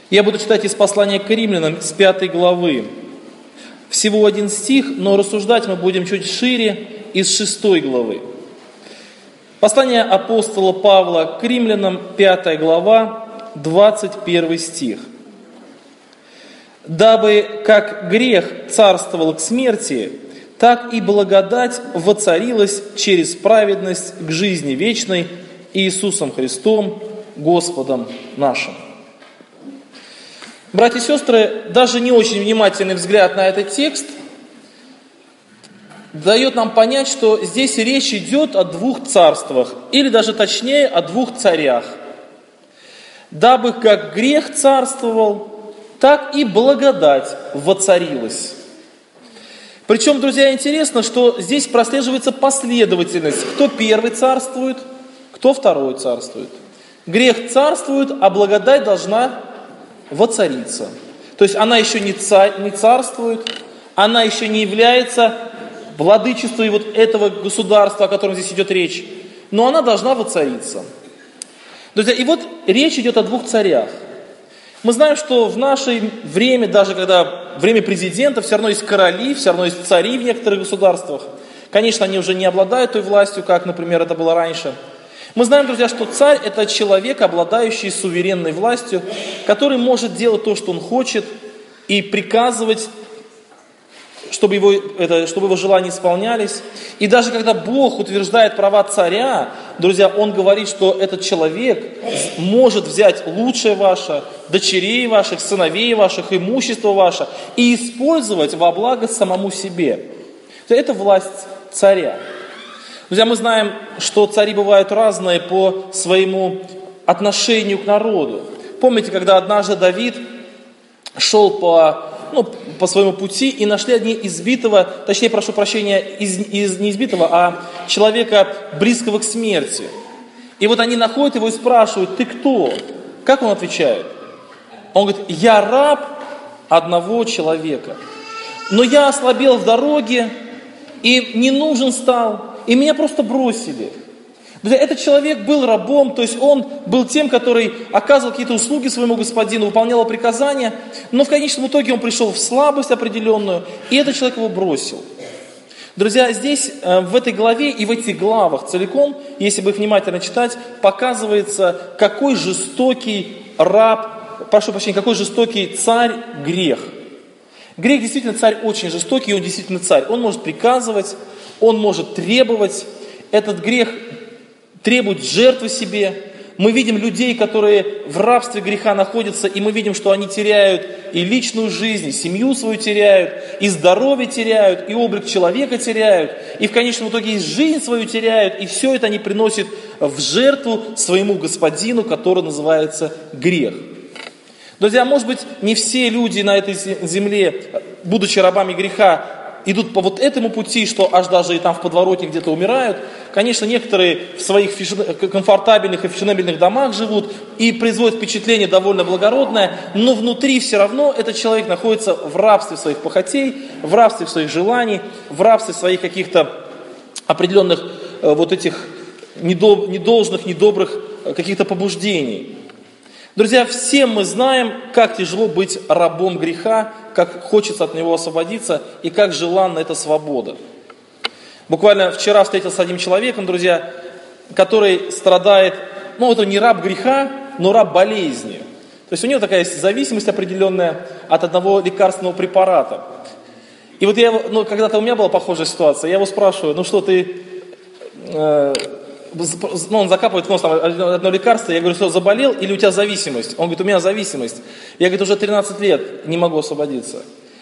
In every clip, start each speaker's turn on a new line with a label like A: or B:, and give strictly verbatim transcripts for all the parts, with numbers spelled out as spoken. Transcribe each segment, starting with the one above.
A: Я буду читать из послания к Римлянам с пятой главы. Всего один стих, но рассуждать мы будем чуть шире из шестой главы. Послание апостола Павла к Римлянам, пятая глава, двадцать первый стих. «Дабы как грех царствовал к смерти, так и благодать воцарилась через праведность к жизни вечной Иисусом Христом, Господом нашим». Братья и сестры, даже не очень внимательный взгляд на этот текст дает нам понять, что здесь речь идет о двух царствах, или даже точнее о двух царях. Дабы как грех царствовал, так и благодать воцарилась. Причем, друзья, интересно, что здесь прослеживается последовательность, кто первый царствует, кто второй царствует. Грех царствует, а благодать должна воцариться. То есть она еще не, царь, не царствует, она еще не является владычеством вот этого государства, о котором здесь идет речь, но она должна воцариться. Друзья, и вот речь идет о двух царях. Мы знаем, что в наше время, даже когда время президента, все равно есть короли, все равно есть цари в некоторых государствах. Конечно, они уже не обладают той властью, как, например, это было раньше. Мы знаем, друзья, что царь – это человек, обладающий суверенной властью, который может делать то, что он хочет, и приказывать, чтобы его, это, чтобы его желания исполнялись. И даже когда Бог утверждает права царя, друзья, Он говорит, что этот человек может взять лучшее ваше, дочерей ваших, сыновей ваших, имущество ваше, и использовать во благо самому себе. Это власть царя. Друзья, мы знаем, что цари бывают разные по своему отношению к народу. Помните, когда однажды Давид шел по, ну, по своему пути и нашли одни избитого, точнее, прошу прощения, из, из, не избитого, а человека близкого к смерти. И вот они находят его и спрашивают: ты кто? Как он отвечает? Он говорит: я раб одного человека, но я ослабел в дороге и не нужен стал. И меня просто бросили. Друзья, этот человек был рабом, то есть он был тем, который оказывал какие-то услуги своему господину, выполнял приказания, но в конечном итоге он пришел в слабость определенную, и этот человек его бросил. Друзья, здесь, в этой главе и в этих главах целиком, если бы их внимательно читать, показывается, какой жестокий раб, прошу прощения, какой жестокий царь грех. Грех действительно царь очень жестокий, он действительно царь. Он может приказывать, он может требовать. Этот грех требует жертвы себе. Мы видим людей, которые в рабстве греха находятся, и мы видим, что они теряют и личную жизнь, и семью свою теряют, и здоровье теряют, и облик человека теряют, и в конечном итоге и жизнь свою теряют, и все это они приносят в жертву своему господину, который называется грех. Друзья, может быть, не все люди на этой земле, будучи рабами греха, идут по вот этому пути, что аж даже и там в подворотне где-то умирают. Конечно, некоторые в своих комфортабельных и фешенебельных домах живут и производят впечатление довольно благородное, но внутри все равно этот человек находится в рабстве своих похотей, в рабстве своих желаний, в рабстве своих каких-то определенных э, вот этих недоб, недолжных, недобрых э, каких-то побуждений. Друзья, все мы знаем, как тяжело быть рабом греха, как хочется от него освободиться и как желанна эта свобода. Буквально вчера встретился с одним человеком, друзья, который страдает, ну это не раб греха, но раб болезни. То есть у него такая зависимость определенная от одного лекарственного препарата. И вот я, ну когда-то у меня была похожая ситуация, я его спрашиваю: ну что ты... Э, Ну, он закапывает в нос там одно лекарство, я говорю: что, заболел или у тебя зависимость? Он говорит: у меня зависимость. Я, говорит, уже тринадцать лет не могу освободиться.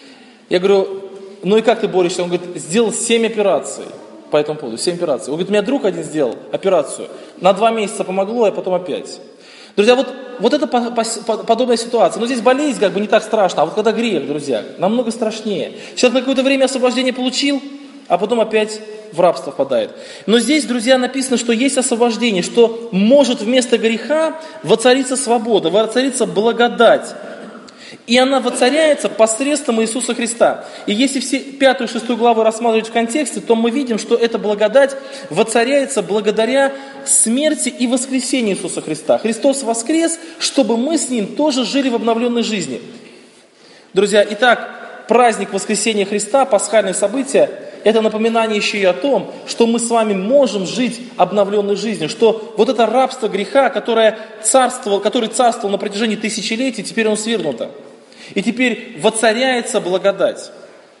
A: Я говорю: ну и как ты борешься? Он говорит: сделал семь операций по этому поводу, семь операций. Он говорит: у меня друг один сделал операцию, на два месяца помогло, а потом опять. Друзья, вот, вот это по, по, подобная ситуация. Но здесь болезнь как бы не так страшно, а вот когда грех, друзья, намного страшнее. Человек на какое-то время освобождение получил, а потом опять в рабство впадает. Но здесь, друзья, написано, что есть освобождение, что может вместо греха воцариться свобода, воцариться благодать. И она воцаряется посредством Иисуса Христа. И если все пятую и шестую главы рассматривать в контексте, то мы видим, что эта благодать воцаряется благодаря смерти и воскресению Иисуса Христа. Христос воскрес, чтобы мы с Ним тоже жили в обновленной жизни. Друзья, итак, праздник воскресения Христа, пасхальное событие, это напоминание еще и о том, что мы с вами можем жить обновленной жизнью, что вот это рабство греха, которое царствовал, который царствовал на протяжении тысячелетий, теперь он свергнуто. И теперь воцаряется благодать.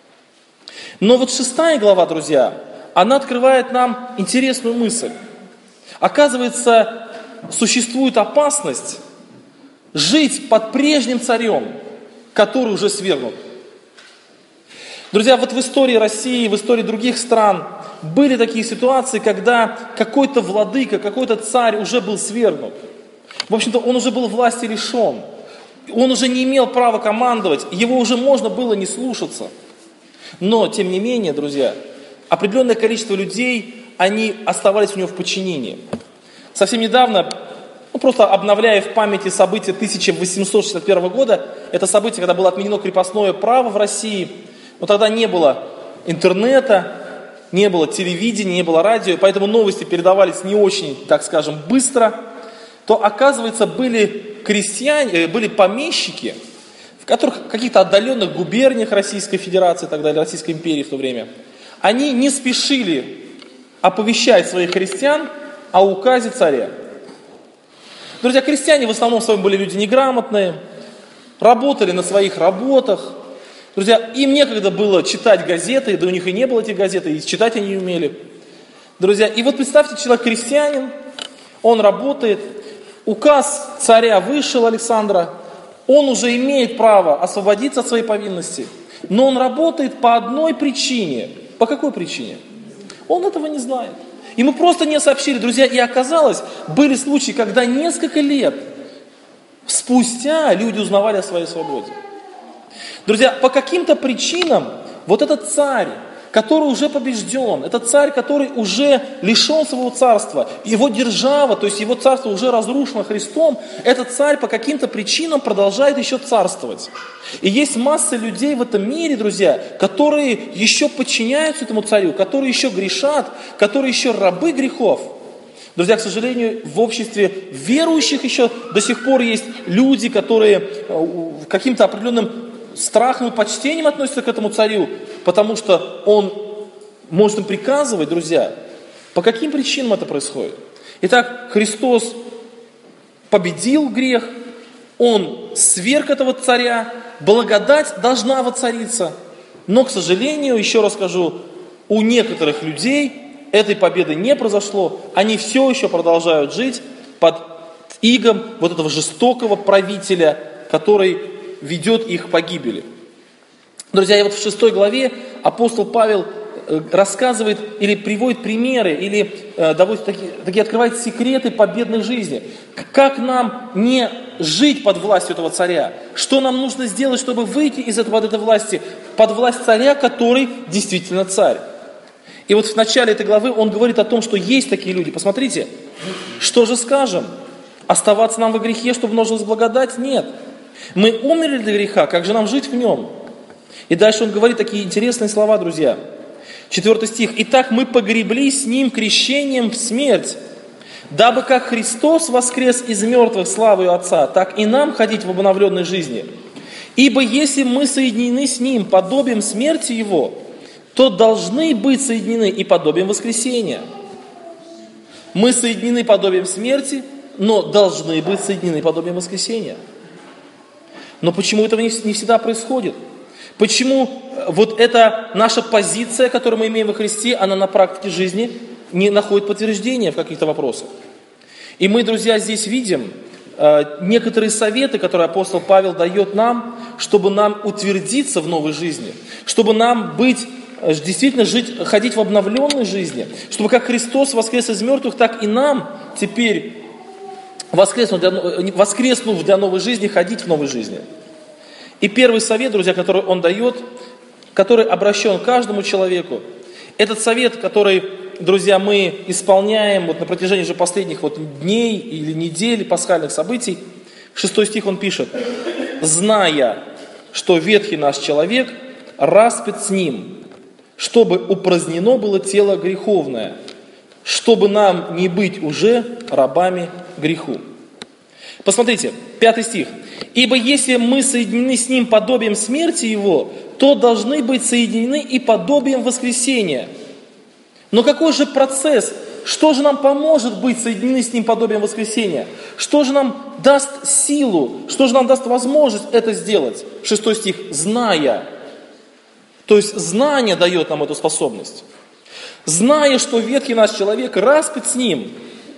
A: Но вот шестая глава, друзья, она открывает нам интересную мысль. Оказывается, существует опасность жить под прежним царем, который уже свергнут. Друзья, вот в истории России, в истории других стран были такие ситуации, когда какой-то владыка, какой-то царь уже был свергнут. В общем-то, он уже был власти лишен. Он уже не имел права командовать, его уже можно было не слушаться. Но, тем не менее, друзья, определенное количество людей, они оставались у него в подчинении. Совсем недавно, ну, просто обновляя в памяти события тысяча восемьсот шестьдесят первого года, это событие, когда было отменено крепостное право в России. Но тогда не было интернета, не было телевидения, не было радио, поэтому новости передавались не очень, так скажем, быстро. То, оказывается, были крестьяне, были помещики, в которых в каких-то отдаленных губерниях Российской Федерации, тогда или Российской империи в то время, они не спешили оповещать своих крестьян о указе царя. Друзья, крестьяне в основном в своем были люди неграмотные, работали на своих работах. Друзья, им некогда было читать газеты, да у них и не было этих газет, и читать они не умели. Друзья, и вот представьте, человек крестьянин, он работает, указ царя вышел Александра, он уже имеет право освободиться от своей повинности, но он работает по одной причине. По какой причине? Он этого не знает. Ему просто не сообщили, друзья, и оказалось, были случаи, когда несколько лет спустя люди узнавали о своей свободе. Друзья, по каким-то причинам вот этот царь, который уже побежден, этот царь, который уже лишен своего царства, его держава, то есть его царство уже разрушено Христом, этот царь по каким-то причинам продолжает еще царствовать. И есть масса людей в этом мире, друзья, которые еще подчиняются этому царю, которые еще грешат, которые еще рабы грехов. Друзья, к сожалению, в обществе верующих еще до сих пор есть люди, которые каким-то определенным страхом и почтением относятся к этому царю, потому что он может им приказывать, друзья. По каким причинам это происходит? Итак, Христос победил грех, Он сверг этого царя, благодать должна воцариться. Но, к сожалению, еще раз скажу, у некоторых людей этой победы не произошло. Они все еще продолжают жить под игом вот этого жестокого правителя, который ведет их к погибели. Друзья, и вот в шестой главе апостол Павел рассказывает или приводит примеры, или э, доводит такие, такие открывает секреты победной жизни. Как нам не жить под властью этого царя? Что нам нужно сделать, чтобы выйти из этого, от этой власти, под власть царя, который действительно царь? И вот в начале этой главы он говорит о том, что есть такие люди. Посмотрите, что же скажем? Оставаться нам во грехе, чтобы множилась благодать? Нет. Мы умерли для греха, как же нам жить в нем? И дальше он говорит такие интересные слова, друзья. Четвертый стих. «Итак, мы погребли с Ним крещением в смерть, дабы как Христос воскрес из мертвых славою Отца, так и нам ходить в обновленной жизни. Ибо если мы соединены с Ним подобием смерти Его, то должны быть соединены и подобием воскресения». Мы соединены подобием смерти, но должны быть соединены подобием воскресения. Но почему этого не всегда происходит? Почему вот эта наша позиция, которую мы имеем во Христе, она на практике жизни не находит подтверждения в каких-то вопросах? И мы, друзья, здесь видим э, некоторые советы, которые апостол Павел дает нам, чтобы нам утвердиться в новой жизни, чтобы нам быть, действительно жить, ходить в обновленной жизни, чтобы как Христос воскрес из мертвых, так и нам теперь, воскреснув для, воскреснув для новой жизни, ходить в новой жизни. И первый совет, друзья, который он дает, который обращен к каждому человеку, этот совет, который, друзья, мы исполняем вот на протяжении же последних вот дней или недель пасхальных событий, шестой стих он пишет: зная, что ветхий наш человек распят с ним, чтобы упразднено было тело греховное, чтобы нам не быть уже рабами греху». Посмотрите, пятый стих. «Ибо если мы соединены с Ним подобием смерти Его, то должны быть соединены и подобием воскресения». Но какой же процесс? Что же нам поможет быть соединены с Ним подобием воскресения? Что же нам даст силу? Что же нам даст возможность это сделать? Шестой стих. «Зная». То есть знание дает нам эту способность. «Зная, что ветхий наш человек распят с Ним,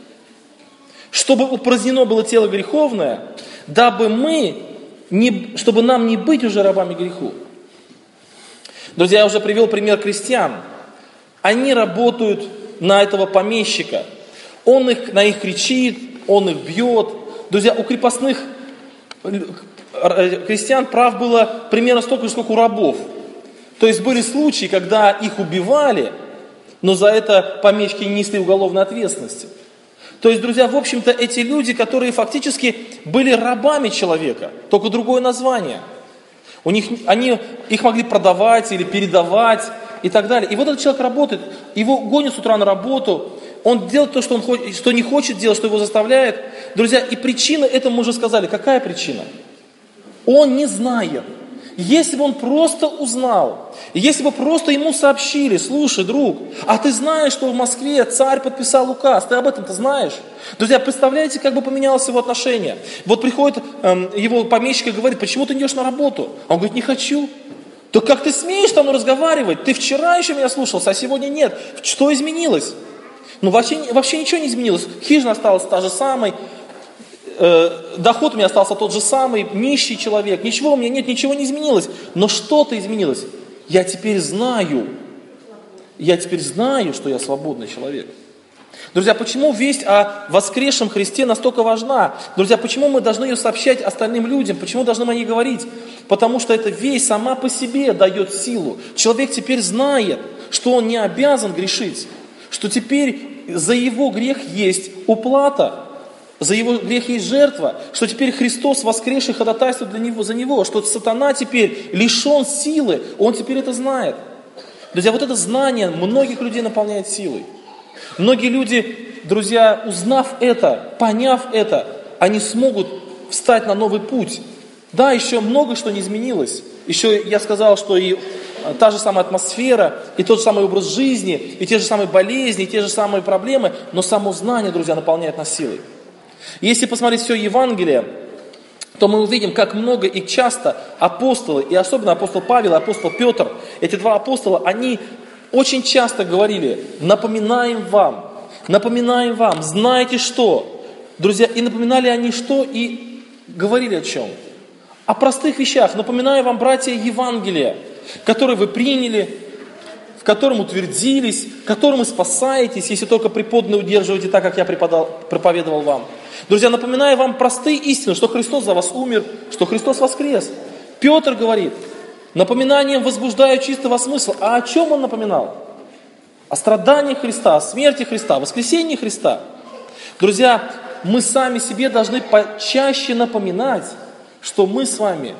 A: чтобы упразднено было тело греховное, дабы мы, не, чтобы нам не быть уже рабами греху». Друзья, я уже привел пример крестьян. Они работают на этого помещика. Он их, на них кричит, он их бьет. Друзья, у крепостных крестьян прав было примерно столько же, сколько у рабов. То есть были случаи, когда их убивали, но за это помещики не несли уголовной ответственности. То есть, друзья, в общем-то, эти люди, которые фактически были рабами человека, только другое название. У них, они их могли продавать или передавать и так далее. И вот этот человек работает, его гонят с утра на работу, он делает то, что он хочет, что не хочет делать, что его заставляет. Друзья, и причина этому мы уже сказали. Какая причина? Он не знает. Если бы он просто узнал, если бы просто ему сообщили: слушай, друг, а ты знаешь, что в Москве царь подписал указ, ты об этом-то знаешь? Друзья, представляете, как бы поменялось его отношение? Вот приходит эм, его помещик и говорит: почему ты не идешь на работу? А он говорит: не хочу. То как ты смеешь со мной разговаривать? Ты вчера еще меня слушался, а сегодня нет. Что изменилось? Ну вообще, вообще ничего не изменилось. Хижина осталась та же самой. Доход у меня остался тот же самый, нищий человек, ничего у меня нет, ничего не изменилось. Но что-то изменилось. Я теперь знаю, я теперь знаю, что я свободный человек. Друзья, почему весть о воскресшем Христе настолько важна? Друзья, почему мы должны ее сообщать остальным людям? Почему должны мы о ней говорить? Потому что эта весть сама по себе дает силу. Человек теперь знает, что он не обязан грешить, что теперь за его грех есть уплата. За его грех есть жертва, что теперь Христос воскресший ходатайствует для него, за него, что сатана теперь лишен силы, он теперь это знает. Друзья, вот это знание многих людей наполняет силой. Многие люди, друзья, узнав это, поняв это, они смогут встать на новый путь. Да, еще много что не изменилось. Еще я сказал, что и та же самая атмосфера, и тот же самый образ жизни, и те же самые болезни, и те же самые проблемы, но само знание, друзья, наполняет нас силой. Если посмотреть все Евангелие, то мы увидим, как много и часто апостолы, и особенно апостол Павел и апостол Петр, эти два апостола, они очень часто говорили: напоминаем вам, напоминаем вам, знаете что? Друзья, и напоминали они что, и говорили о чем? О простых вещах. Напоминаю вам, братья, Евангелие, которое вы приняли, в котором утвердились, которым вы спасаетесь, если только преподанно удерживаете так, как я преподал, проповедовал вам. Друзья, напоминаю вам простые истины, что Христос за вас умер, что Христос воскрес. Петр говорит: напоминанием возбуждаю чистого смысла. А о чем он напоминал? О страдании Христа, о смерти Христа, о воскресении Христа. Друзья, мы сами себе должны почаще напоминать, что мы с вами,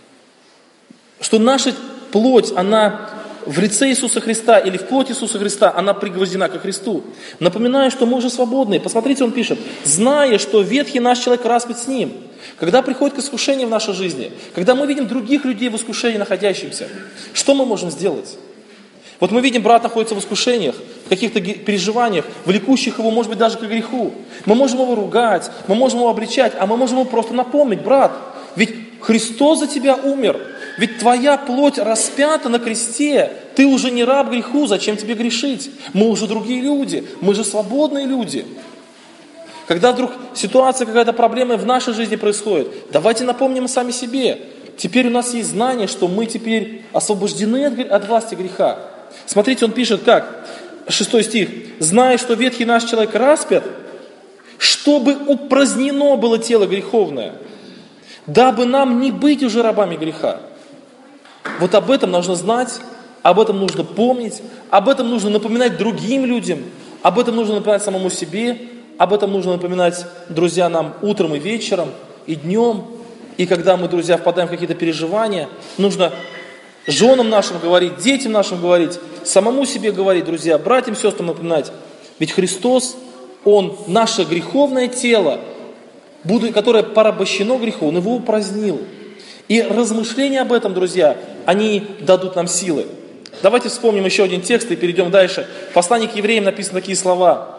A: что наша плоть, она в лице Иисуса Христа или в плоти Иисуса Христа, она пригвождена ко Христу. Напоминаю, что мы уже свободны. Посмотрите, он пишет: зная, что ветхий наш человек распят с ним. Когда приходит к искушению в нашей жизни, когда мы видим других людей в искушении находящихся, что мы можем сделать? Вот мы видим, брат находится в искушениях, в каких-то переживаниях, влекущих его, может быть, даже к греху. Мы можем его ругать, мы можем его обличать, а мы можем ему просто напомнить: брат, ведь Христос за тебя умер, ведь твоя плоть распята на кресте, ты уже не раб греху, зачем тебе грешить? Мы уже другие люди, мы же свободные люди. Когда вдруг ситуация, какая-то проблема в нашей жизни происходит, давайте напомним сами себе. Теперь у нас есть знание, что мы теперь освобождены от, от власти греха. Смотрите, он пишет как? Шестой стих. «Зная, что ветхий наш человек распят, чтобы упразднено было тело греховное, дабы нам не быть уже рабами греха». Вот об этом нужно знать, об этом нужно помнить, об этом нужно напоминать другим людям, об этом нужно напоминать самому себе, об этом нужно напоминать, друзья, нам утром и вечером, и днем. И когда мы, друзья, впадаем в какие-то переживания, нужно женам нашим говорить, детям нашим говорить, самому себе говорить, друзья, братьям, сестрам напоминать. Ведь Христос, Он наше греховное тело, которое порабощено греху, Он его упразднил. И размышления об этом, друзья, они дадут нам силы. Давайте вспомним еще один текст и перейдем дальше. В послании к евреям написаны такие слова.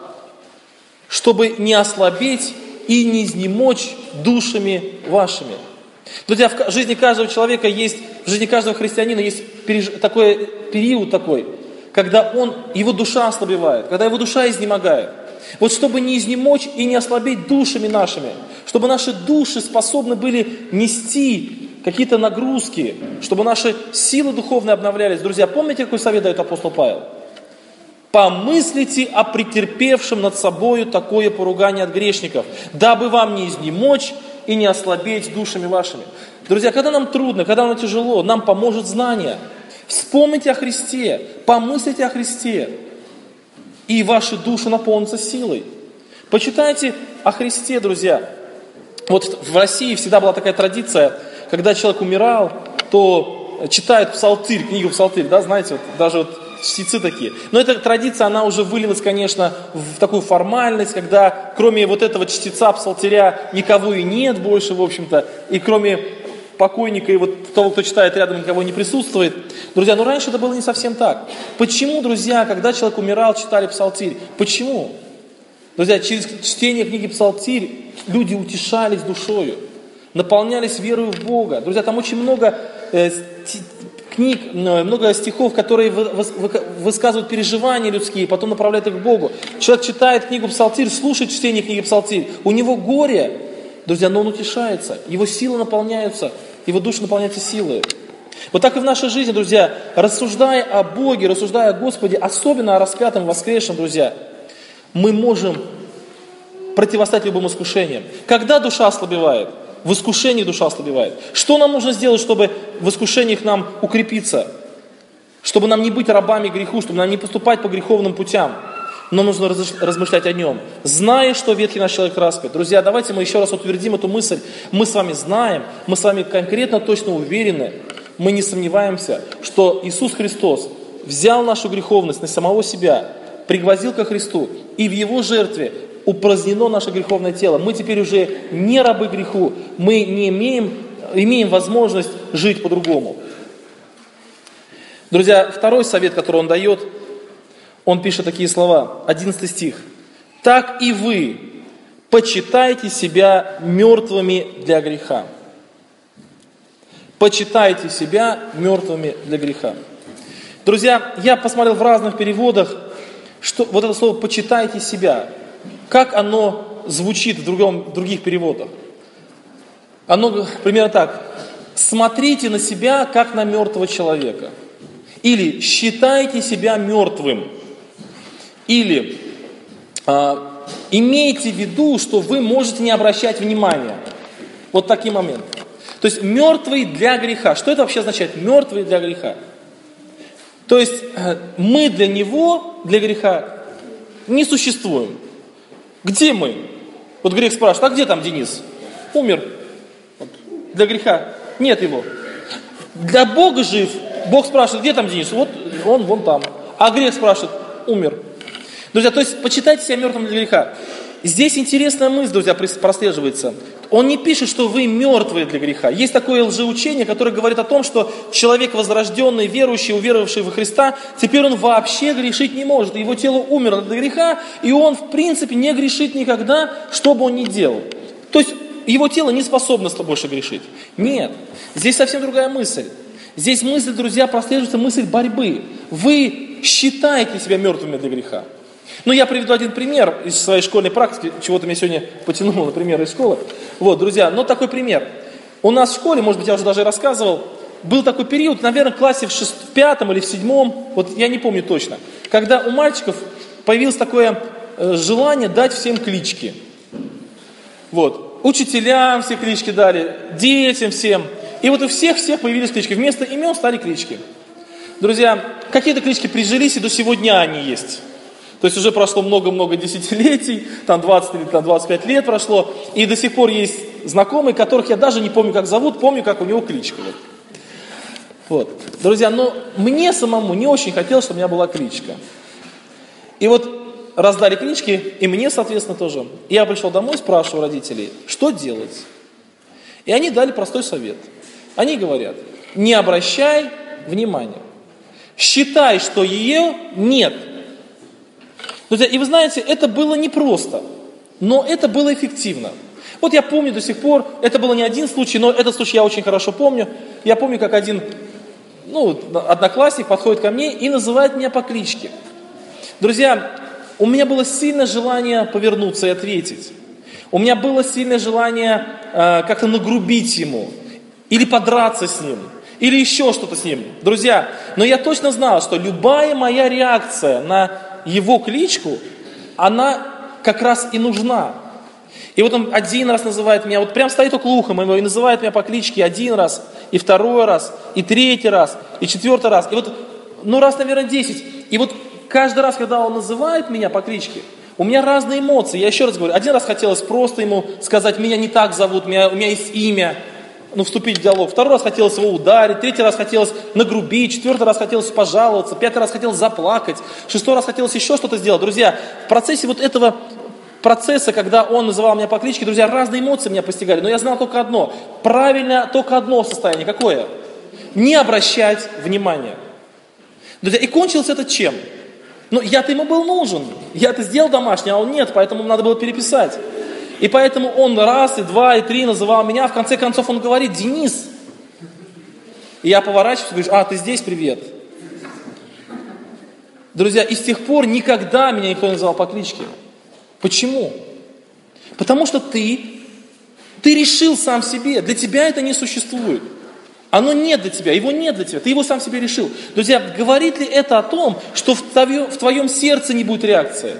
A: «Чтобы не ослабеть и не изнемочь душами вашими». Друзья, в жизни каждого человека есть, в жизни каждого христианина есть переж... такой период такой, когда он, его душа ослабевает, когда его душа изнемогает. Вот чтобы не изнемочь и не ослабеть душами нашими, чтобы наши души способны были нести какие-то нагрузки, чтобы наши силы духовные обновлялись. Друзья, помните, какой совет дает апостол Павел? «Помыслите о претерпевшем над собою такое поругание от грешников, дабы вам не изнемочь и не ослабеть душами вашими». Друзья, когда нам трудно, когда нам тяжело, нам поможет знание. Вспомните о Христе, помыслите о Христе, и ваши души наполнятся силой. Почитайте о Христе, друзья. Вот в России всегда была такая традиция, когда человек умирал, то читают псалтырь, книгу псалтырь, да, знаете, вот, даже вот чтецы такие. Но эта традиция, она уже вылилась, конечно, в такую формальность, когда кроме вот этого чтеца псалтыря никого и нет больше, в общем-то, и кроме покойника и вот того, кто читает рядом, никого не присутствует. Друзья, но раньше это было не совсем так. Почему, друзья, когда человек умирал, читали псалтирь? Почему? Друзья, через чтение книги псалтирь люди утешались душою, наполнялись верою в Бога. Друзья, там очень много э, книг, много стихов, которые высказывают переживания людские, потом направляют их к Богу. Человек читает книгу псалтирь, слушает чтение книги псалтирь, у него горе, друзья, но он утешается, его силы наполняются, его душа наполняется силой. Вот так и в нашей жизни, друзья, рассуждая о Боге, рассуждая о Господе, особенно о распятом, воскресшем, друзья, мы можем противостоять любым искушениям. Когда душа ослабевает? В искушении душа ослабевает. Что нам нужно сделать, чтобы в искушениях нам укрепиться? Чтобы нам не быть рабами греху, чтобы нам не поступать по греховным путям. Но нужно размышлять о нем, зная, что ветхий наш человек распят. Друзья, давайте мы еще раз утвердим эту мысль. Мы с вами знаем, мы с вами конкретно, точно уверены, мы не сомневаемся, что Иисус Христос взял нашу греховность на самого себя, пригвоздил ко Христу, и в Его жертве упразднено наше греховное тело. Мы теперь уже не рабы греху, мы не имеем, имеем возможность жить по-другому. Друзья, второй совет, который он дает, он пишет такие слова, одиннадцатый стих. «Так и вы почитайте себя мертвыми для греха». Почитайте себя мертвыми для греха. Друзья, я посмотрел в разных переводах, что вот это слово «почитайте себя», как оно звучит в, другом, в других переводах. Оно примерно так. «Смотрите на себя, как на мертвого человека». Или «считайте себя мертвым». Или а, «имейте в виду, что вы можете не обращать внимания». Вот такие моменты. То есть мертвый для греха. Что это вообще означает? Мертвый для греха. То есть мы для него, для греха, не существуем. Где мы? Вот грех спрашивает, а где там Денис? Умер. Вот. Для греха нет его. Для Бога жив. Бог спрашивает, где там Денис? Вот он вон там. А грех спрашивает, умер. Друзья, то есть почитайте себя мертвым для греха. Здесь интересная мысль, друзья, прослеживается. Он не пишет, что вы мертвые для греха. Есть такое лжеучение, которое говорит о том, что человек возрожденный, верующий, уверовавший во Христа, теперь он вообще грешить не может. Его тело умерло для греха, и он, в принципе, не грешит никогда, что бы он ни делал. То есть его тело не способно больше грешить. Нет, здесь совсем другая мысль. Здесь мысль, друзья, прослеживается мысль борьбы. Вы считаете себя мертвыми для греха. Ну, я приведу один пример из своей школьной практики, чего-то меня сегодня потянуло, например, из школы. Вот, друзья, ну такой пример. У нас в школе, может быть, я уже даже рассказывал, был такой период, наверное, в классе в, шест... в пятом или в седьмом, вот я не помню точно, когда у мальчиков появилось такое э, желание дать всем клички. Вот, учителям все клички дали, детям всем. И вот у всех-всех появились клички. Вместо имен стали клички. Друзья, какие-то клички прижились, и до сего дня они есть. То есть уже прошло много-много десятилетий, там двадцать или там двадцать пять лет прошло, и до сих пор есть знакомые, которых я даже не помню, как зовут, помню, как у него кличка. Вот. Вот. Друзья, но мне самому не очень хотелось, чтобы у меня была кличка. И вот раздали клички, и мне, соответственно, тоже. Я пришел домой, спрашиваю родителей, что делать? И они дали простой совет. Они говорят, не обращай внимания. Считай, что ее нет. Друзья, и вы знаете, это было непросто, но это было эффективно. Вот я помню до сих пор, это было не один случай, но этот случай я очень хорошо помню. Я помню, как один, ну, одноклассник подходит ко мне и называет меня по кличке. Друзья, у меня было сильное желание повернуться и ответить. У меня было сильное желание э, как-то нагрубить ему, или подраться с ним, или еще что-то с ним. Друзья, но я точно знал, что любая моя реакция на его кличку, она как раз и нужна. И вот он один раз называет меня, вот прям стоит около уха моего и называет меня по кличке один раз, и второй раз, и третий раз, и четвертый раз. И вот, ну раз, наверное, десять. И вот каждый раз, когда он называет меня по кличке, у меня разные эмоции. Я еще раз говорю, один раз хотелось просто ему сказать, меня не так зовут, у меня, у меня есть имя, ну, вступить в диалог. Второй раз хотелось его ударить, третий раз хотелось нагрубить, четвертый раз хотелось пожаловаться, пятый раз хотелось заплакать, шестой раз хотелось еще что-то сделать. Друзья, в процессе вот этого процесса, когда он называл меня по кличке, друзья, разные эмоции меня постигали, но я знал только одно, правильно только одно состояние, какое? Не обращать внимания. Друзья, и кончилось это чем? Ну, я-то ему был нужен, я-то сделал домашнее, а он нет, поэтому надо было переписать. И поэтому он раз, и два, и три называл меня, а в конце концов он говорит, Денис. И я поворачиваюсь и говорю, а, ты здесь, привет. Друзья, и с тех пор никогда меня никто не называл по кличке. Почему? Потому что ты, ты решил сам себе, для тебя это не существует. Оно нет для тебя, его нет для тебя, ты его сам себе решил. Друзья, говорит ли это о том, что в твоем, в твоем сердце не будет реакции?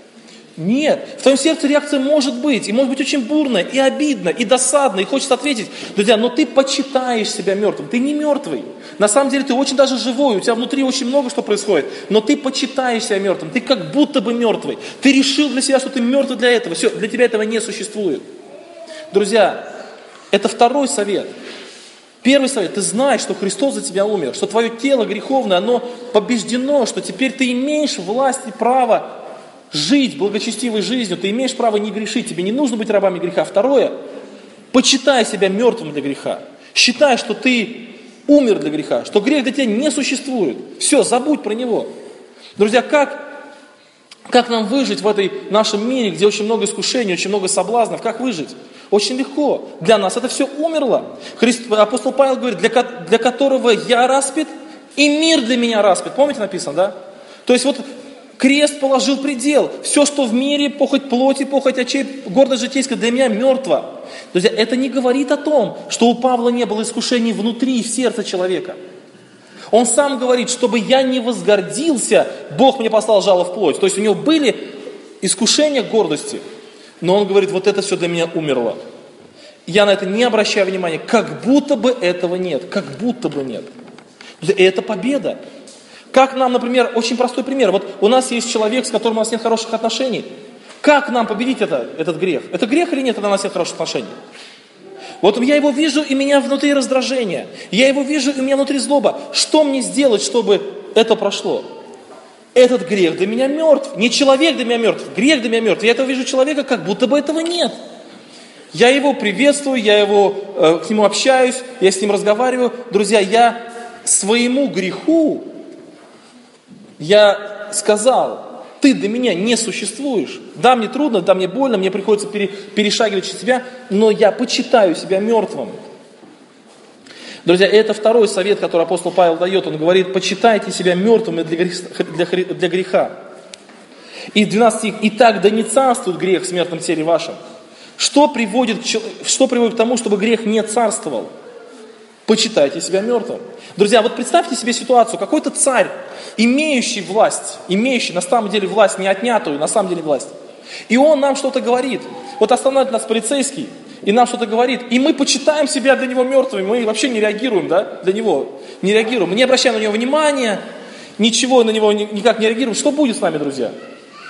A: Нет, в твоем сердце реакция может быть, и может быть очень бурная, и обидно, и досадно, и хочется ответить. Друзья, но ты почитаешь себя мертвым, ты не мертвый. На самом деле ты очень даже живой, у тебя внутри очень много что происходит, но ты почитаешь себя мертвым, ты как будто бы мертвый. Ты решил для себя, что ты мертвый для этого, все, для тебя этого не существует. Друзья, это второй совет. Первый совет, ты знаешь, что Христос за тебя умер, что твое тело греховное, оно побеждено, что теперь ты имеешь власть и право жить благочестивой жизнью, ты имеешь право не грешить, тебе не нужно быть рабами греха. Второе, почитай себя мертвым для греха. Считай, что ты умер для греха, что грех для тебя не существует. Все, забудь про него. Друзья, как, как нам выжить в этой нашем мире, где очень много искушений, очень много соблазнов? Как выжить? Очень легко. Для нас это все умерло. Христ, апостол Павел говорит, для, для которого я распят, и мир для меня распят. Помните написано, да? То есть вот крест положил предел. Все, что в мире, похоть плоти, похоть очей, гордость житейская, для меня мертво. Друзья, это не говорит о том, что у Павла не было искушений внутри, в сердце человека. Он сам говорит, чтобы я не возгордился, Бог мне послал жало в плоть. То есть у него были искушения гордости, но он говорит, вот это все для меня умерло. Я на это не обращаю внимания, как будто бы этого нет, как будто бы нет. Друзья, и это победа. Как нам, например, очень простой пример. Вот у нас есть человек, с которым у нас нет хороших отношений. Как нам победить это, этот грех? Это грех или нет, когда у нас нет хороших отношений? Вот я его вижу, и у меня внутри раздражение. Я его вижу, и у меня внутри злоба. Что мне сделать, чтобы это прошло? Этот грех для меня мертв. Не человек для меня мертв, грех для меня мертв. Я этого вижу человека, как будто бы этого нет. Я его приветствую, я его, э, к нему общаюсь, я с ним разговариваю. Друзья, я своему греху, я сказал, ты для меня не существуешь. Да, мне трудно, да, мне больно, мне приходится пере, перешагивать через тебя, но я почитаю себя мертвым. Друзья, это второй совет, который апостол Павел дает. Он говорит, почитайте себя мертвыми для греха. Для, для греха. И двенадцатый стих, «Итак, да не царствует грех в смертном теле вашем». Что приводит, что приводит к тому, чтобы грех не царствовал? Почитайте себя мертвым. Друзья, вот представьте себе ситуацию, какой-то царь, имеющий власть, имеющий на самом деле власть, не отнятую, на самом деле власть. И он нам что-то говорит. Вот останавливает нас полицейский, и нам что-то говорит. И мы почитаем себя для него мертвыми, мы вообще не реагируем, да, для него. Не реагируем, мы не обращаем на него внимания, ничего на него никак не реагируем. Что будет с нами, друзья?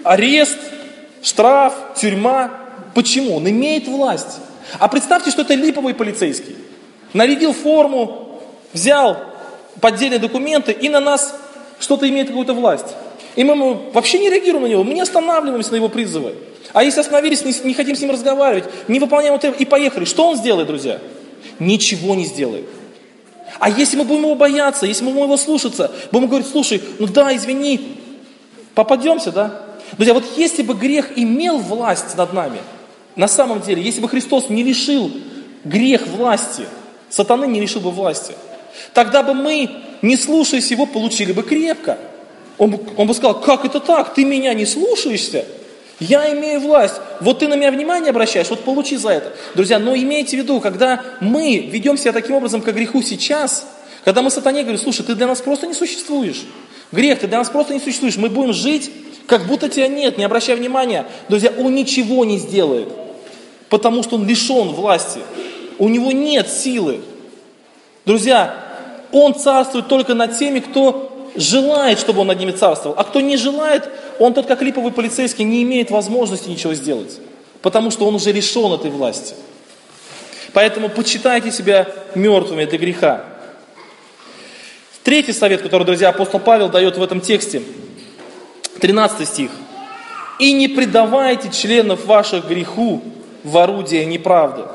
A: арест, штраф, тюрьма. Почему? Он имеет власть. А представьте, что это липовый полицейский. Нарядил форму, взял поддельные документы и на нас что-то имеет какую-то власть. И мы вообще не реагируем на него, мы не останавливаемся на его призывы. А если остановились, не, не хотим с ним разговаривать, не выполняем это и поехали, что он сделает, друзья? Ничего не сделает. А если мы будем его бояться, если мы будем его слушаться, будем говорить: слушай, ну да, извини, попадемся, да? Друзья, вот если бы грех имел власть над нами, на самом деле, если бы Христос не лишил грех власти, сатаны не лишил бы власти, тогда бы мы, не слушаясь его, получили бы крепко. Он бы, он бы сказал: как это так? Ты меня не слушаешься? Я имею власть. Вот ты на меня внимание обращаешь, вот получи за это. Друзья, но имейте в виду, когда мы ведем себя таким образом к греху сейчас, когда мы сатане говорим: слушай, ты для нас просто не существуешь. Грех, ты для нас просто не существуешь. Мы будем жить, как будто тебя нет, не обращай внимания. Друзья, он ничего не сделает, потому что он лишен власти. У него нет силы. Друзья, он царствует только над теми, кто желает, чтобы он над ними царствовал. А кто не желает, он тот, как липовый полицейский, не имеет возможности ничего сделать. Потому что он уже лишен этой власти. Поэтому почитайте себя мертвыми для греха. Третий совет, который, друзья, апостол Павел дает в этом тексте. тринадцатый стих. «И не предавайте членов ваших греху в орудие неправды».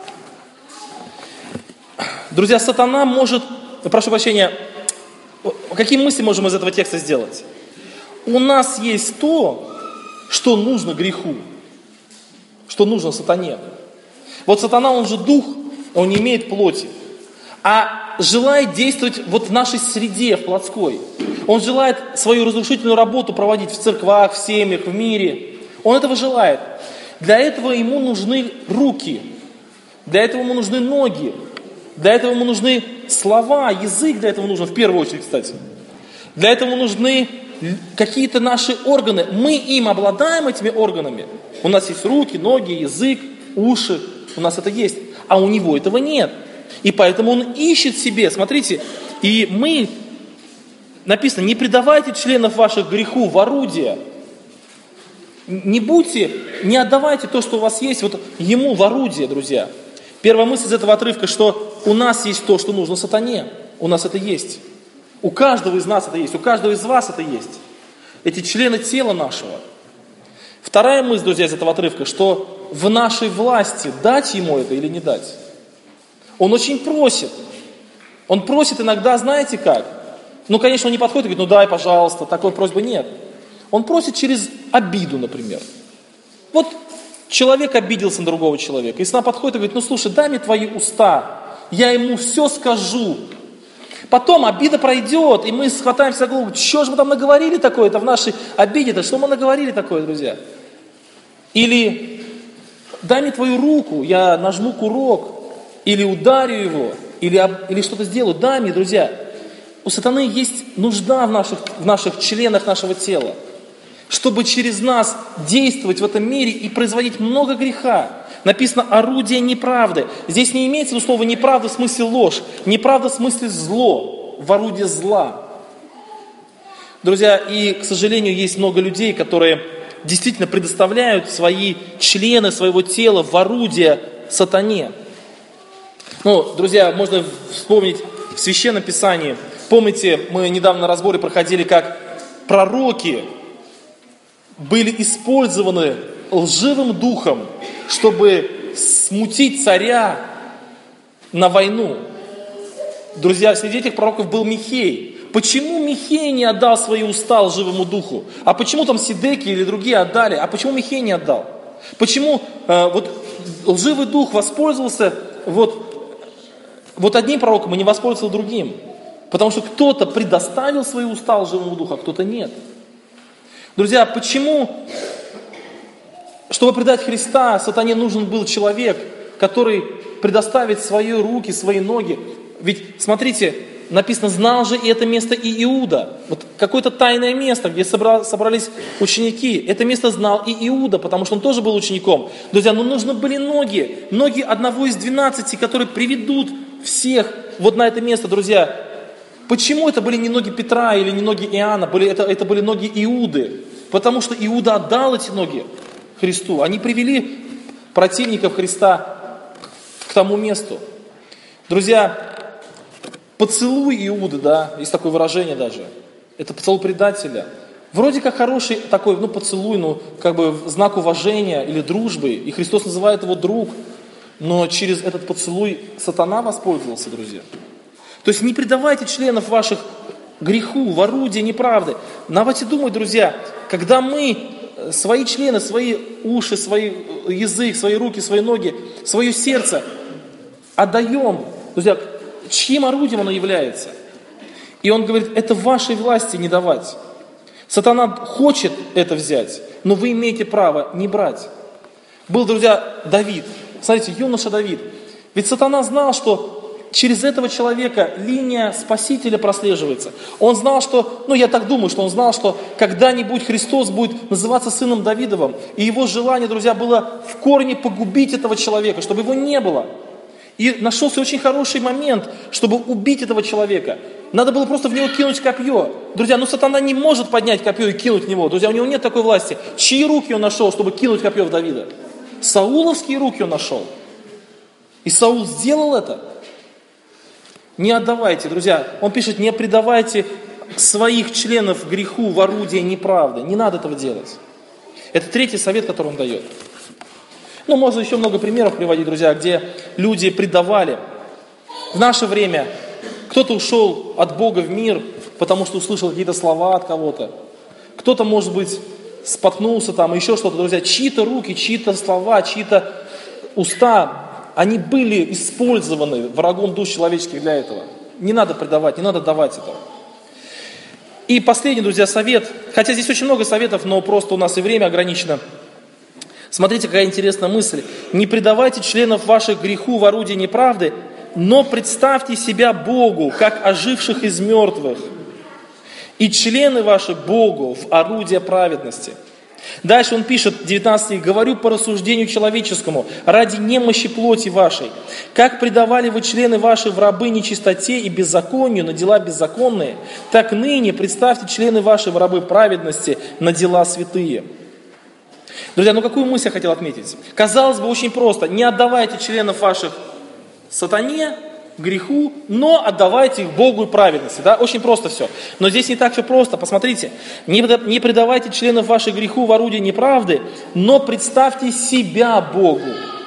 A: Друзья, сатана может, прошу прощения, какие мысли можем из этого текста сделать? У нас есть то, что нужно греху, что нужно сатане. Вот сатана, он же дух, он не имеет плоти, а желает действовать вот в нашей среде, в плотской. Он желает свою разрушительную работу проводить в церквах, в семьях, в мире. Он этого желает. Для этого ему нужны руки, для этого ему нужны ноги, для этого ему нужны слова, язык для этого нужен в первую очередь, кстати. Для этого нужны какие-то наши органы. Мы им обладаем, этими органами. У нас есть руки, ноги, язык, уши. У нас это есть. А у него этого нет. И поэтому он ищет себе. Смотрите, и мы, написано: не предавайте членов ваших греху в орудие. Не будьте, не отдавайте то, что у вас есть, вот ему в орудие, друзья. Первая мысль из этого отрывка, что у нас есть то, что нужно сатане. У нас это есть. У каждого из нас это есть. У каждого из вас это есть. Эти члены тела нашего. Вторая мысль, друзья, из этого отрывка, что в нашей власти дать ему это или не дать. Он очень просит. Он просит иногда, знаете как? Ну, конечно, он не подходит и говорит: ну дай, пожалуйста. Такой просьбы нет. Он просит через обиду, например. Вот человек обиделся на другого человека. И сатана подходит и говорит: ну слушай, дай мне твои уста, я ему все скажу. Потом обида пройдет, и мы схватаемся за голову: что же мы там наговорили такое-то в нашей обиде-то? Что мы наговорили такое, друзья? Или дай мне твою руку, я нажму курок, или ударю его, или, или что-то сделаю. Дай мне, друзья. У сатаны есть нужда в наших, в наших членах нашего тела, чтобы через нас действовать в этом мире и производить много греха. Написано: орудие неправды. Здесь не имеется в виду слово неправда в смысле ложь, неправда в смысле зло, в орудие зла. Друзья, и, к сожалению, есть много людей, которые действительно предоставляют свои члены своего тела в орудие сатане. Ну, друзья, можно вспомнить в Священном Писании. Помните, мы недавно на разборе проходили, как пророки были использованы лживым духом, чтобы смутить царя на войну. Друзья, среди этих пророков был Михей. Почему Михей не отдал свои уста лживому духу? А почему там Сидеки или другие отдали? А почему Михей не отдал? Почему э, вот лживый дух воспользовался вот, вот одним пророком и не воспользовался другим? Потому что кто-то предоставил свои уста лживому духу, а кто-то нет. Друзья, почему, чтобы предать Христа, сатане нужен был человек, который предоставит свои руки, свои ноги? Ведь, смотрите, написано: знал же и это место и Иуда. Вот какое-то тайное место, где собрались ученики. Это место знал и Иуда, потому что он тоже был учеником. Друзья, ну нужны были ноги. Ноги одного из двенадцати, которые приведут всех вот на это место, друзья. Почему это были не ноги Петра или не ноги Иоанна? Были, это, это были ноги Иуды. Потому что Иуда отдал эти ноги Христу. Они привели противников Христа к тому месту. Друзья, поцелуй Иуды, да, есть такое выражение даже. Это поцелуй предателя. Вроде как хороший такой, ну, поцелуй, ну, как бы в знак уважения или дружбы. И Христос называет его друг. Но через этот поцелуй сатана воспользовался, друзья. То есть не предавайте членов ваших греху, в орудие неправды. Давайте думать, друзья, когда мы свои члены, свои уши, свой язык, свои руки, свои ноги, свое сердце отдаем, друзья, чьим орудием оно является? И он говорит, это в вашей власти не давать. Сатана хочет это взять, но вы имеете право не брать. Был, друзья, Давид. Смотрите, юноша Давид. Ведь сатана знал, что через этого человека линия Спасителя прослеживается. Он знал, что, ну я так думаю, что он знал, что когда-нибудь Христос будет называться сыном Давидовым. И его желание, друзья, было в корне погубить этого человека, чтобы его не было. И нашелся очень хороший момент, чтобы убить этого человека. Надо было просто в него кинуть копье. Друзья, ну сатана не может поднять копье и кинуть в него. Друзья, у него нет такой власти. Чьи руки он нашел, чтобы кинуть копье в Давида? Сауловские руки он нашел. И Саул сделал это. Не отдавайте, друзья. Он пишет, не предавайте своих членов греху в орудие неправды. Не надо этого делать. Это третий совет, который он дает. Ну, можно еще много примеров приводить, друзья, где люди предавали. В наше время кто-то ушел от Бога в мир, потому что услышал какие-то слова от кого-то. Кто-то, может быть, споткнулся там, еще что-то, друзья. Чьи-то руки, чьи-то слова, чьи-то уста, они были использованы врагом душ человеческих для этого. Не надо предавать, не надо давать этого. И последний, друзья, совет. Хотя здесь очень много советов, но просто у нас и время ограничено. Смотрите, какая интересная мысль. Не предавайте членов ваших греху в орудие неправды, но представьте себя Богу, как оживших из мертвых, и члены ваши Богу в орудие праведности. Дальше он пишет, девятнадцатый, говорю по рассуждению человеческому, ради немощи плоти вашей. Как предавали вы члены ваши в рабы нечистоте и беззаконию на дела беззаконные, так ныне представьте члены ваши в рабы праведности на дела святые. Друзья, ну какую мысль я хотел отметить? Казалось бы, очень просто. Не отдавайте членов ваших сатане, греху, но отдавайте их Богу и праведности. Да? Очень просто все. Но здесь не так все просто. Посмотрите. Не предавайте членов ваших греху в орудие неправды, но представьте себя Богу.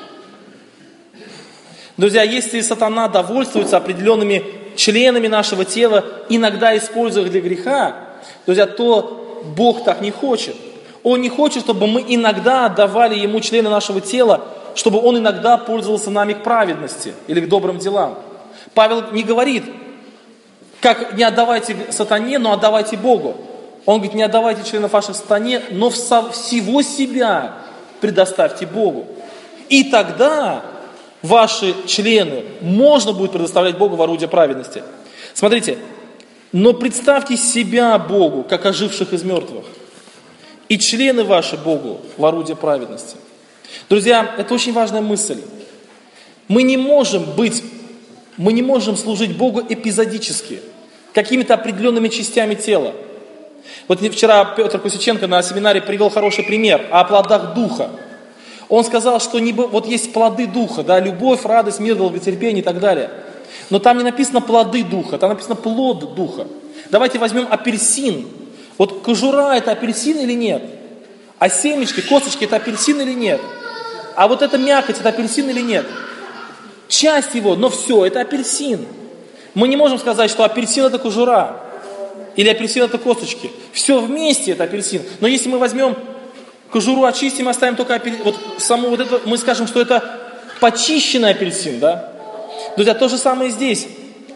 A: Друзья, если сатана довольствуется определенными членами нашего тела, иногда используя их для греха, друзья, то Бог так не хочет. Он не хочет, чтобы мы иногда отдавали Ему члены нашего тела, чтобы Он иногда пользовался нами к праведности или к добрым делам. Павел не говорит, как не отдавайте сатане, но отдавайте Богу. Он говорит, не отдавайте членов ваших сатане, но всего себя предоставьте Богу. И тогда ваши члены можно будет предоставлять Богу в орудие праведности. Смотрите, но представьте себя Богу, как оживших из мертвых. И члены ваши Богу в орудие праведности. Друзья, это очень важная мысль. Мы не можем быть, мы не можем служить Богу эпизодически, какими-то определенными частями тела. Вот вчера Петр Кусиченко на семинаре привел хороший пример о плодах Духа. Он сказал, что не, вот есть плоды Духа, да, любовь, радость, мир, долготерпение и так далее. Но там не написано плоды Духа, там написано плод Духа. Давайте возьмем апельсин. Вот кожура это апельсин или нет? А семечки, косточки это апельсин или нет? А вот эта мякоть это апельсин или нет? Часть его, но все, это апельсин. Мы не можем сказать, что апельсин это кожура. Или апельсин это косточки. Все вместе это апельсин. Но если мы возьмем кожуру, очистим, оставим только апельсин, вот саму вот это, мы скажем, что это почищенный апельсин, да? Друзья, то же самое здесь.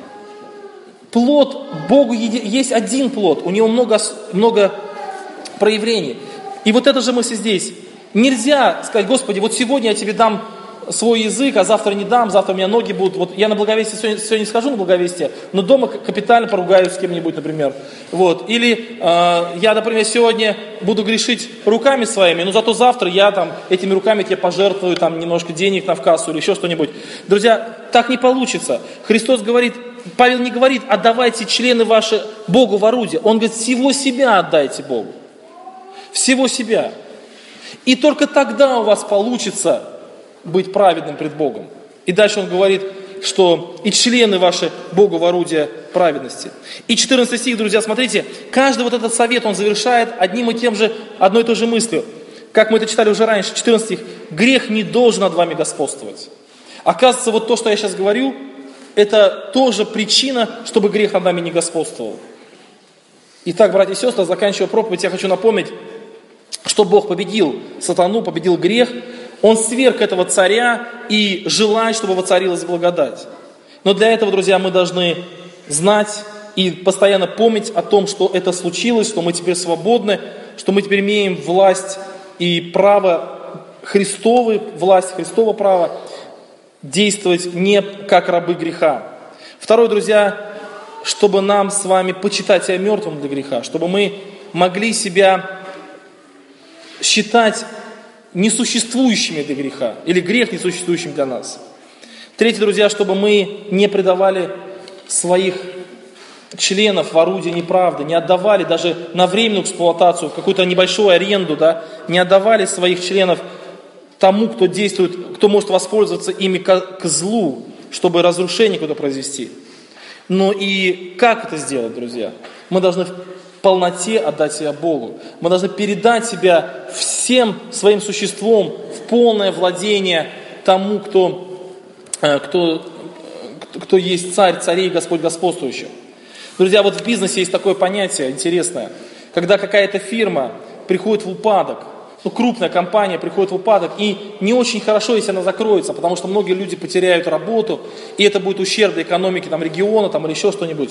A: Плод, Богу есть один плод, у него много, много проявлений. И вот это же мысль здесь. Нельзя сказать, Господи, вот сегодня я тебе дам свой язык, а завтра не дам, завтра у меня ноги будут. Вот я на благовестие сегодня, сегодня не скажу на благовестие, но дома капитально поругаюсь с кем-нибудь, например. Вот. Или э, я, например, сегодня буду грешить руками своими, но зато завтра я там этими руками тебе пожертвую там немножко денег на в кассу или еще что-нибудь. Друзья, так не получится. Христос говорит, Павел не говорит, отдавайте члены ваши Богу в орудие. Он говорит, всего себя отдайте Богу. Всего себя. И только тогда у вас получится быть праведным пред Богом. И дальше он говорит, что и члены ваши Богу в орудие праведности. И четырнадцатый стих, друзья, смотрите, каждый вот этот совет он завершает одним и тем же, одной и той же мыслью. Как мы это читали уже раньше, четырнадцатый стих. Грех не должен над вами господствовать. Оказывается, вот то, что я сейчас говорю, это тоже причина, чтобы грех над нами не господствовал. Итак, братья и сестры, заканчивая проповедь, я хочу напомнить, что Бог победил сатану, победил грех. Он сверг этого царя и желает, чтобы воцарилась благодать. Но для этого, друзья, мы должны знать и постоянно помнить о том, что это случилось, что мы теперь свободны, что мы теперь имеем власть и право Христовы, власть Христова права действовать не как рабы греха. Второе, друзья, чтобы нам с вами почитать себя мертвым для греха, чтобы мы могли себя считать несуществующими для греха, или грех несуществующим для нас. Третье, друзья, чтобы мы не предавали своих членов в орудие неправды, не отдавали даже на временную эксплуатацию, какую-то небольшую аренду, да, не отдавали своих членов тому, кто действует, кто может воспользоваться ими к, к злу, чтобы разрушение какое-то произвести. Но и как это сделать, друзья? Мы должны в полноте отдать себя Богу. Мы должны передать себя всем своим существом в полное владение тому, кто, кто, кто есть царь, царей, Господь господствующий. Друзья, вот в бизнесе есть такое понятие интересное, когда какая-то фирма приходит в упадок, ну, крупная компания приходит в упадок, и не очень хорошо, если она закроется, потому что многие люди потеряют работу, и это будет ущерб для экономики там, региона там, или еще что-нибудь.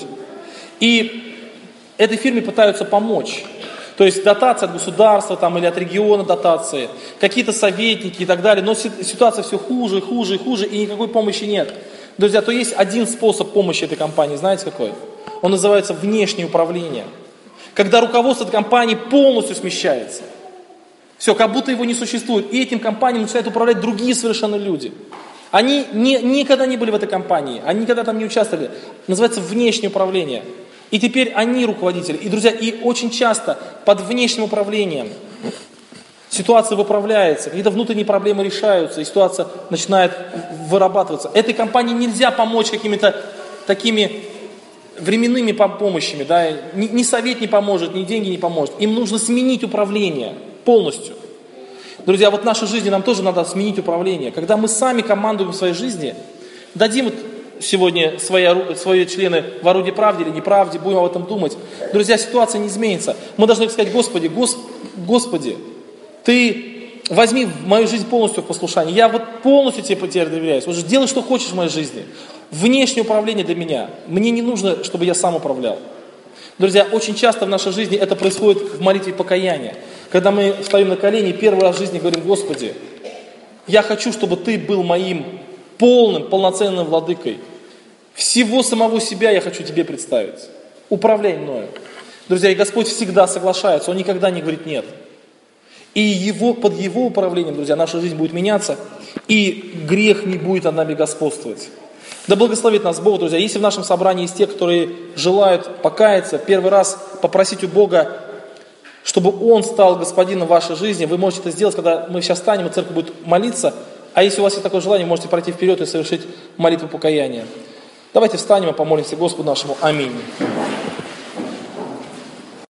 A: И этой фирме пытаются помочь. То есть дотация от государства там, или от региона дотации, какие-то советники и так далее, но ситуация все хуже, хуже и хуже, и никакой помощи нет. Друзья, то есть один способ помощи этой компании, знаете какой? Он называется внешнее управление. Когда руководство этой компании полностью смещается. Все, как будто его не существует. И этим компаниям начинают управлять другие совершенно люди. Они не, никогда не были в этой компании, они никогда там не участвовали. Называется внешнее управление. И теперь они руководители. И, друзья, и очень часто под внешним управлением ситуация выправляется, какие-то внутренние проблемы решаются, и ситуация начинает вырабатываться. Этой компании нельзя помочь какими-то такими временными помощями. Да? Ни, ни совет не поможет, ни деньги не поможет. Им нужно сменить управление полностью. Друзья, вот в нашей жизни нам тоже надо сменить управление. Когда мы сами командуем в своей жизни, дадим вот сегодня свои, свои члены в орудии правде или неправде, будем об этом думать. Друзья, ситуация не изменится. Мы должны сказать: Господи, Гос, Господи, Ты возьми в мою жизнь полностью в послушание. Я вот полностью Тебе теперь доверяюсь. Вот делай, что хочешь в моей жизни. Внешнее управление для меня. Мне не нужно, чтобы я сам управлял. Друзья, очень часто в нашей жизни это происходит в молитве покаяния. Когда мы встаем на колени и первый раз в жизни говорим: Господи, я хочу, чтобы Ты был моим полным, полноценным владыкой. Всего самого себя я хочу Тебе представить. Управляй мною. Друзья, и Господь всегда соглашается, Он никогда не говорит нет. И его, под Его управлением, друзья, наша жизнь будет меняться, и грех не будет над нами господствовать. Да благословит нас Бог, друзья. Если в нашем собрании есть те, которые желают покаяться, первый раз попросить у Бога, чтобы Он стал господином вашей жизни, вы можете это сделать, когда мы сейчас встанем, и церковь будет молиться. А если у вас есть такое желание, вы можете пройти вперед и совершить молитву покаяния. Давайте встанем и помолимся Господу нашему. Аминь.